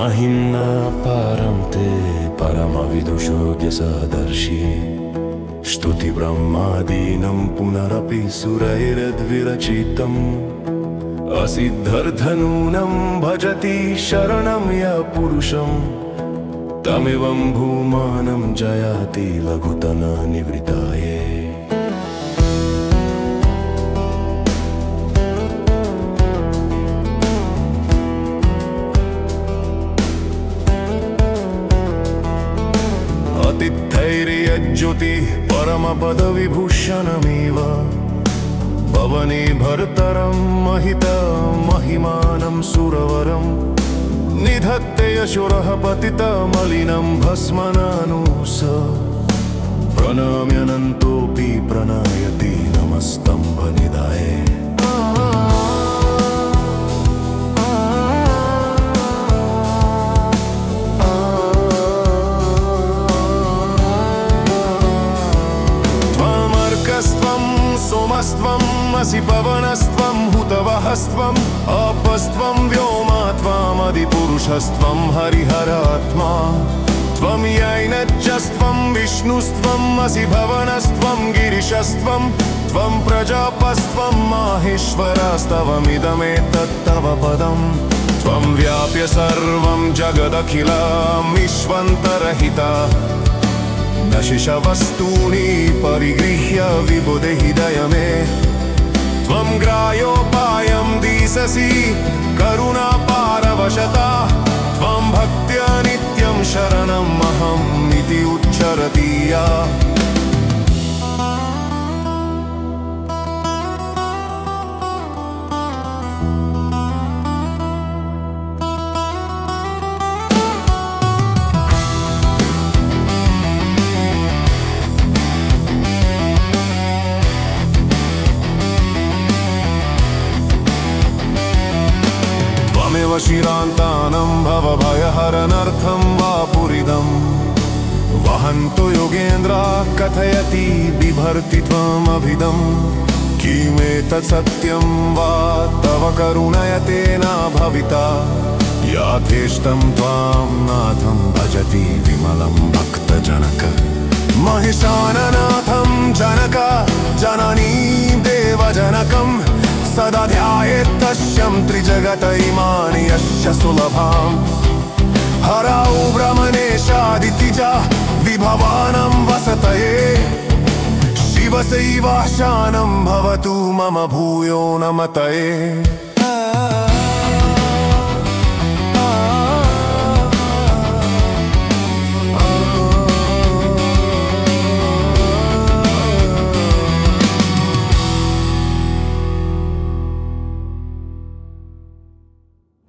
महिम्ना पारं ते परमविदुषोऽज्ञसदर्शि स्तुतिब्रह्मादीनं पुनरपि सुरैरद्विरचितम् असिद्धर्धनूनं भजति शरणं यः पुरुषं तमेवं भूमानं जयाति लघुतननिवृत्ताये। अतिथैर्यज्योतिः परमपदविभूषणमेव पवने भर्तरं महिमानं सुरवरं निधत्ते यशोरः पतितमलिनं भस्मनानुस प्रणम्यनन्तोऽपि प्रणयति नमस्तम्भनिधाय। सोमस्त्वम् असि पवनस्त्वं हुतवहस्त्वम् अपस्त्वं व्योमात्वामदिपुरुषस्त्वं हरिहरात्मा त्वं यैनज्जस्त्वं विष्णुस्त्वम् असि भवनस्त्वं गिरिशस्त्वं त्वं प्रजापस्त्वं माहेश्वरस्त्वमिदमेतत्तव पदम् त्वं व्याप्य सर्वं जगदखिलमीश्वन्तरहिता दशिशवस्तूनि परिगृह्य विबुधहृदय मे त्वं ग्राह्योपायं दिशसि करुणापारवशता त्वं भक्त्या नित्यं शरणम् अहम् इति उच्चरति या। शिरान्तानं भवभयहरनर्थं वा पुरिदं वहन्तो योगेन्द्रा कथयति बिभर्ति त्वमभिदं किमेतत् सत्यं वा तव करुणयतेन भविता याथेष्टं त्वां नाथं भजति विमलं भक्तजनक महिषाननाथं जनक जननीं देवजनकम् सदा ध्यायेत् तस्यं त्रिजगत इमानि यस्य सुलभाम् हरौ ब्रह्मणेशादितिजा विभवानं वसतये शिवसैवाशानं भवतु मम भूयो नमतये।